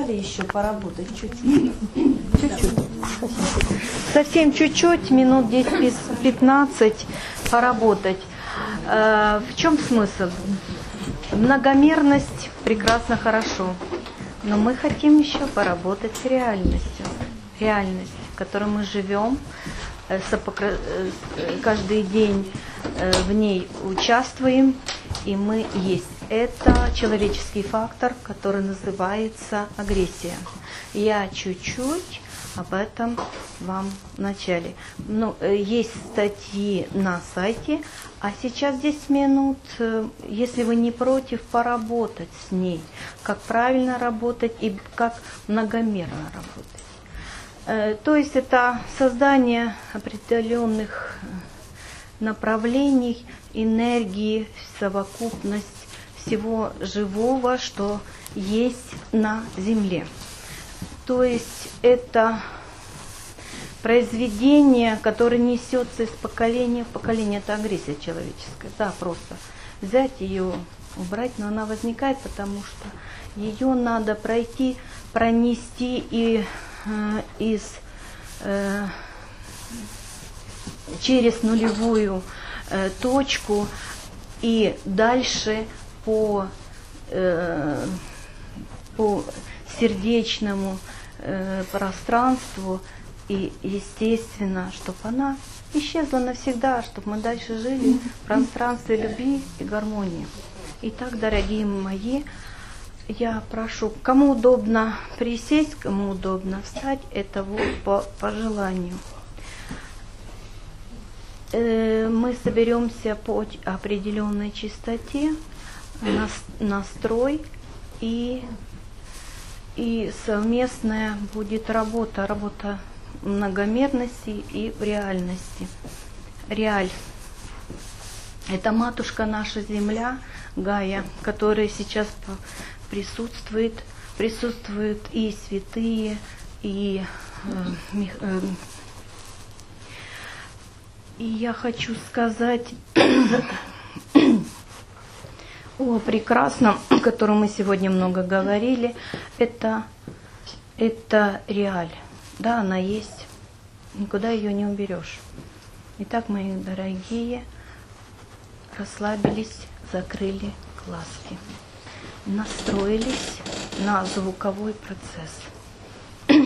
вначале еще поработать чуть-чуть. Чуть-чуть. Совсем чуть-чуть, минут 10-15 поработать. В чем смысл? Многомерность прекрасно, хорошо. Но мы хотим еще поработать с реальностью. Реальность, в которой мы живем, каждый день в ней участвуем, и мы есть. Это человеческий фактор, который называется агрессия. Я чуть-чуть об этом вам в начале. Есть статьи на сайте, а сейчас 10 минут, если вы не против, поработать с ней. Как правильно работать и как многомерно работать. То есть это создание определенных направлений, энергии, совокупность всего живого, что есть на Земле. То есть это произведение, которое несется из поколения в поколение. Это агрессия человеческая. Да, просто взять ее, убрать, но она возникает, потому что ее надо пройти, пронести и через нулевую точку и дальше по сердечному пространству, и естественно, чтобы она исчезла навсегда, чтобы мы дальше жили в пространстве любви и гармонии. Итак, дорогие мои, я прошу, кому удобно присесть, кому удобно встать, это вот по желанию. Мы соберемся по определенной частоте, настрой, и совместная будет работа многомерности и и реаль. Это матушка наша Земля, Гая, которая сейчас присутствуют и святые, и я хочу сказать о прекрасном, о котором мы сегодня много говорили, это реаль. Да, она есть, никуда ее не уберешь. Итак, мои дорогие, расслабились, закрыли глазки, настроились на звуковой процесс.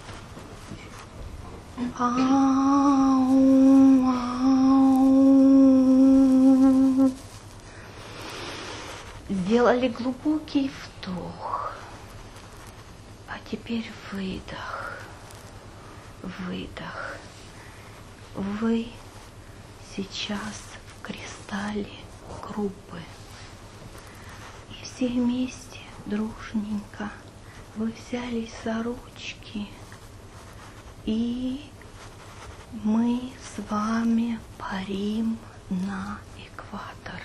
Сделали глубокий вдох, а теперь выдох, выдох. Вы сейчас в кристалле группы, и все вместе, дружненько, вы взялись за ручки, и мы с вами парим на экватор.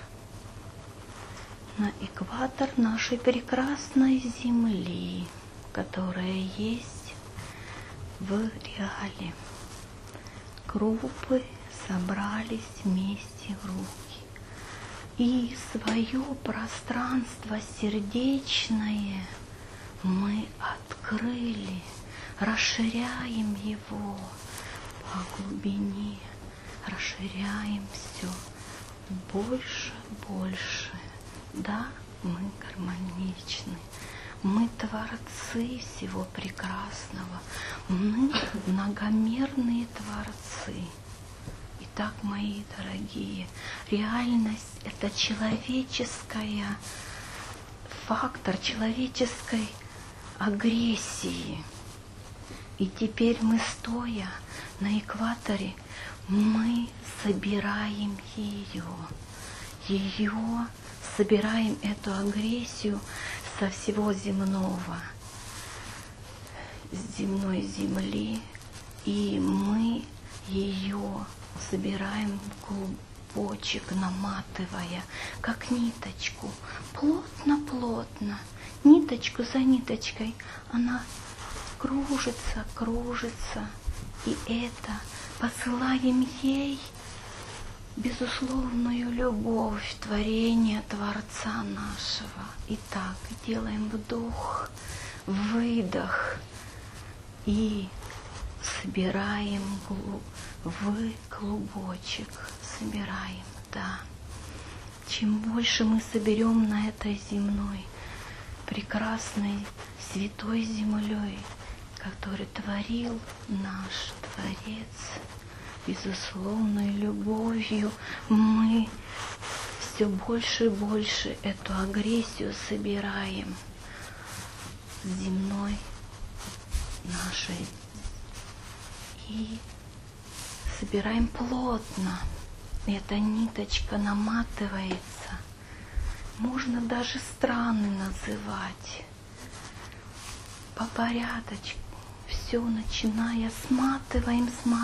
На экватор нашей прекрасной Земли, которая есть в реале. Группы собрались вместе в руки. И свое пространство сердечное мы открыли, расширяем его по глубине, расширяем все больше, больше. Да, мы гармоничны, мы творцы всего прекрасного, мы многомерные творцы. Итак, мои дорогие, реальность – это человеческая, фактор человеческой агрессии. И теперь мы, стоя на экваторе, мы собираем ее, собираем эту агрессию со всего земного, с земной земли, и мы ее собираем в клубочек, наматывая, как ниточку, плотно-плотно, ниточку за ниточкой, она кружится, кружится, и это посылаем ей безусловную любовь творения Творца нашего. Итак, делаем вдох, выдох. И собираем в клубочек. Собираем, да. Чем больше мы соберем на этой земной, прекрасной, святой землей, который творил наш Творец, безусловной любовью, мы все больше и больше эту агрессию собираем земной нашей и собираем плотно. Эта ниточка наматывается. Можно даже страны называть по порядочку. Все начиная сматываем.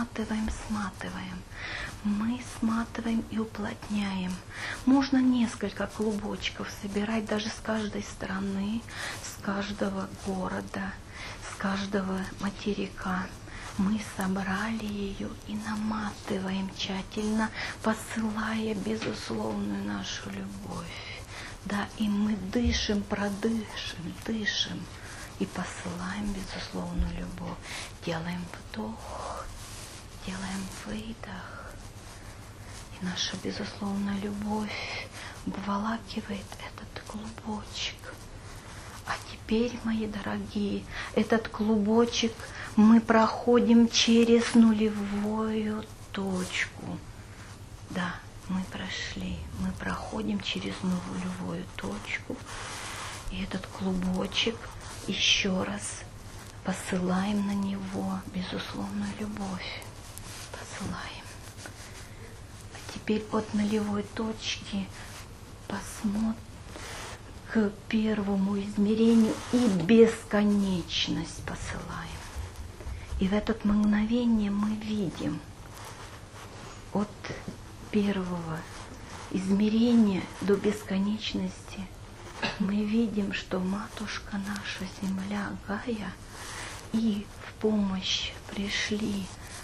Мы сматываем и уплотняем. Можно несколько клубочков собирать даже с каждой страны, с каждого города, с каждого материка. Мы собрали ее и наматываем тщательно, посылая безусловную нашу любовь. Да, и мы дышим, дышим и посылаем безусловную любовь. Делаем вдох, делаем выдох. И наша безусловная любовь обволакивает этот клубочек. А теперь, мои дорогие, этот клубочек мы проходим через нулевую точку. Да, мы прошли, мы проходим через нулевую точку. И этот клубочек еще раз посылаем на него безусловную любовь. Посылаем. А теперь от нулевой точки посмотрим к первому измерению и бесконечность посылаем. И в это мгновение мы видим от первого измерения до бесконечности, мы видим, что Матушка наша Земля Гая, и в помощь пришли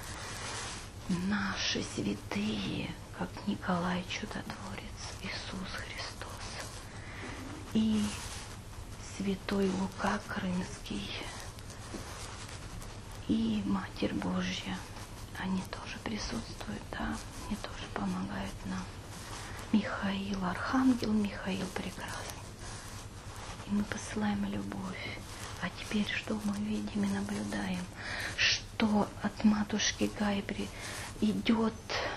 наши святые, как Николай Чудотворец, Иисус Христос, и святой Лука Крымский, и Матерь Божья. Они тоже присутствуют, да, они тоже помогают нам. Михаил, Архангел Михаил прекрасный. И мы посылаем любовь. А теперь что мы видим и наблюдаем? Что от Матушки Гаи идет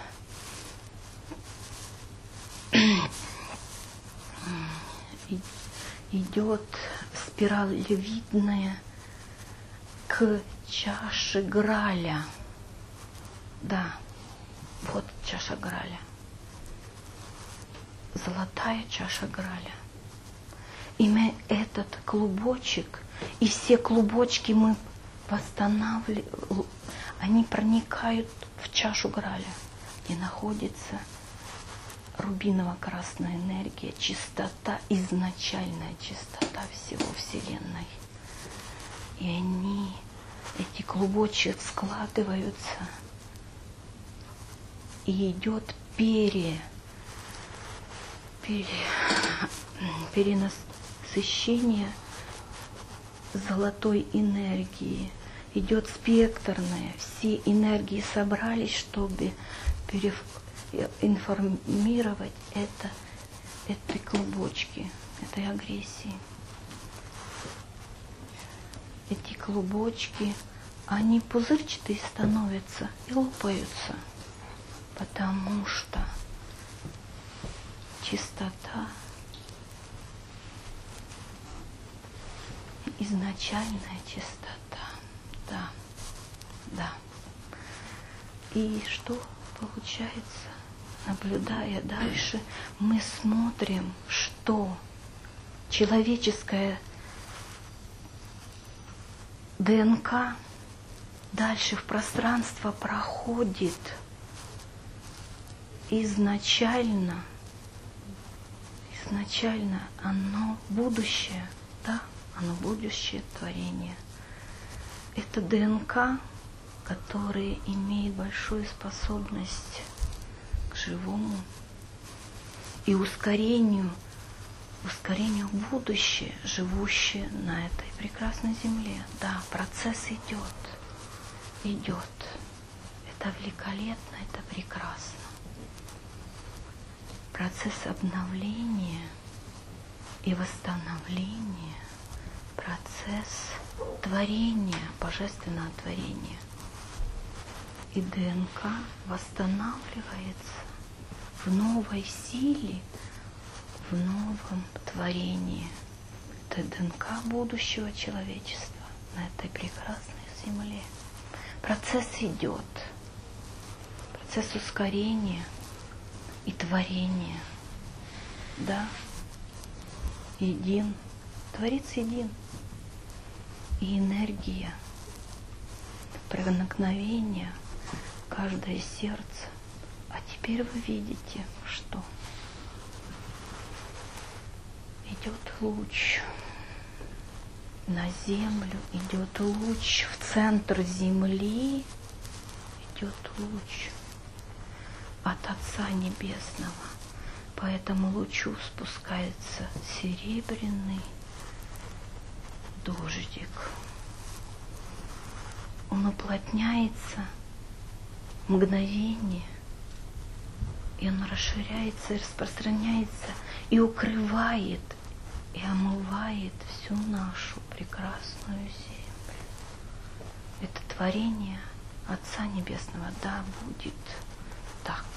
спиралевидная к чаше Граля. Да, вот чаша Граля. Золотая чаша Граля. И мы этот клубочек, и все клубочки мы восстанавливаем, они проникают в чашу Граля, где находится рубиново-красная энергия, чистота, изначальная чистота всего Вселенной. И они, эти клубочки складываются, и идет перенасыщение золотой энергии. Идет спектрное, все энергии собрались, чтобы информировать этой клубочки, этой агрессии. Эти клубочки, они пузырчатые становятся и лопаются, потому что чистота, изначальная чистота, да, да. И что получается? Наблюдая дальше, мы смотрим, что человеческая ДНК дальше в пространство проходит изначально оно будущее, да, оно будущее творение. Это ДНК, которая имеет большую способность к живому и ускорению ускорению будущее, живущее на этой прекрасной земле. Да, процесс идет. Это великолепно, это прекрасно. Процесс обновления и восстановления, процесс творения, божественного творения. И ДНК восстанавливается в новой силе, в новом творении. Это ДНК будущего человечества на этой прекрасной земле. Процесс идет. Процесс ускорения и творения. Да, един. Творец един. И энергия, проникновение, каждое сердце. А теперь вы видите, что идет луч на землю, идет луч в центр земли, идет луч от Отца Небесного. По этому лучу спускается серебряный дождик. Он уплотняется в мгновение, и он расширяется и распространяется, и укрывает, и омывает всю нашу прекрасную землю. Это творение Отца Небесного. Да, будет так.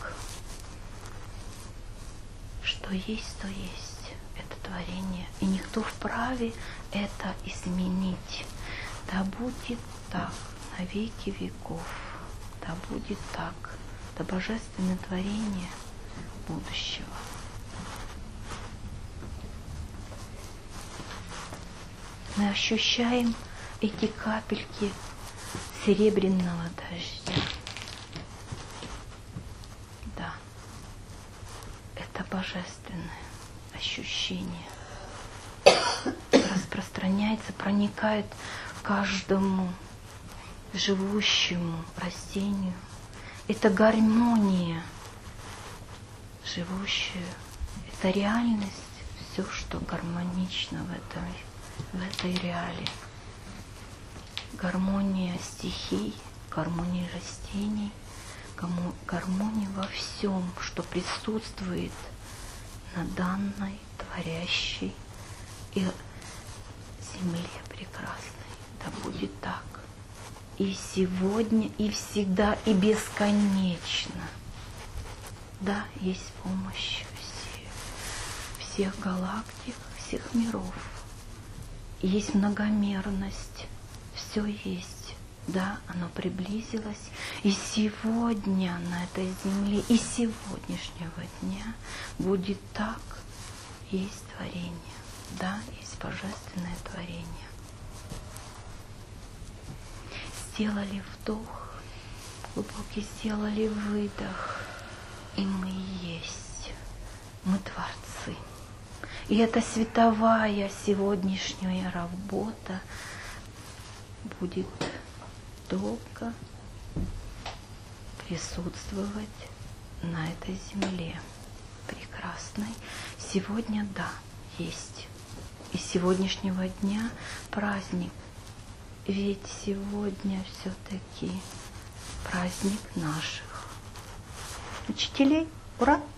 Что есть, то есть. Это творение. И никто вправе это изменить. Да будет так на веки веков. Да будет так. Это божественное творение будущего. Мы ощущаем эти капельки серебряного дождя. Да, это божественное ощущение. Распространяется, проникает каждому живущему растению. Это гармония живущая. Это реальность, все, что гармонично в этой реалии. Гармония стихий, гармония растений, гармония во всем, что присутствует на данной творящей и земле прекрасной. Да будет так. И сегодня, и всегда, и бесконечно. Да, есть помощь всех галактик, всех миров. Есть многомерность. Все есть. Да, оно приблизилось. И сегодня на этой земле, и сегодняшнего дня будет так. Есть творение. Да, есть божественное творение. Сделали вдох, глубокий сделали выдох, и мы есть. Мы творцы. И эта световая сегодняшняя работа будет долго присутствовать на этой земле прекрасной. Сегодня, да, есть. И с сегодняшнего дня праздник. Ведь сегодня все-таки праздник наших учителей. Ура!